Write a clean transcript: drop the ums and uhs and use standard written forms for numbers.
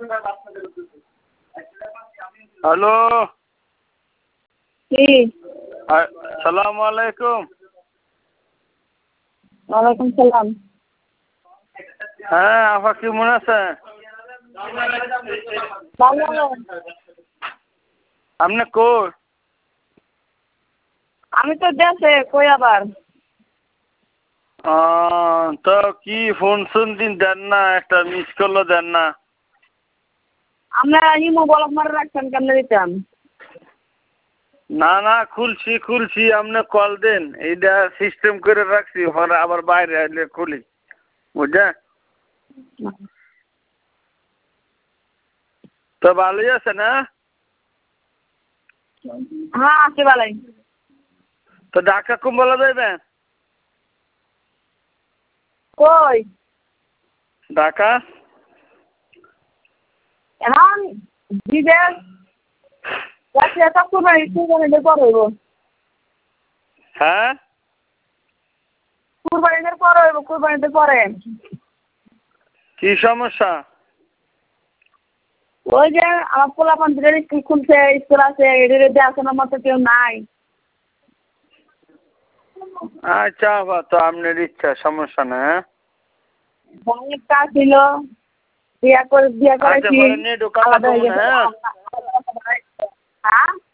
Hello, কি? আসসালামু আলাইকুম। ওয়ালাইকুম সালাম। হ্যাঁ, আপা কেমন আছেন? ভালো। আপনি কই? আমি তো দেশে, কই আবার? তো কি ফোন দিন দেন না, একটা মিস করলো দেন না। আমরা ইমো ব্লক মারে রাখছেন, কেমনে দিতাম? না না, খুলছি আপনি কল দেন, এইটা সিস্টেম করে রাখছি, পরে আবার বাইরে আসলে খুলি, বুঝছেন? তো ভালোই আছে না? হ্যাঁ, আছে ভালোই। তো ঢাকা কুম্বলা যাইবেন? কই? ঢাকা এখন বিদেশ একটা কুরবানিদের পর হইব। হ্যাঁ, কুরবানিদের পর হইব, কুরবানিদের পরে। কি সমস্যা? ওই যে আমার পোলাপান দুটোর স্কুল খুলছে, স্কুল আছে, এদের দেখাশোনার মতো কেউ নাই। আচ্ছা আপা, তো আপনার ইচ্ছা, সমস্যা না। অনেক কাজ ছিল, বিয়া আচ্ছা, করেছি, পরে নিয়ে ঢোকা আলাদা হয়ে দেবো না, গেছে। হ্যাঁ? হ্যাঁ,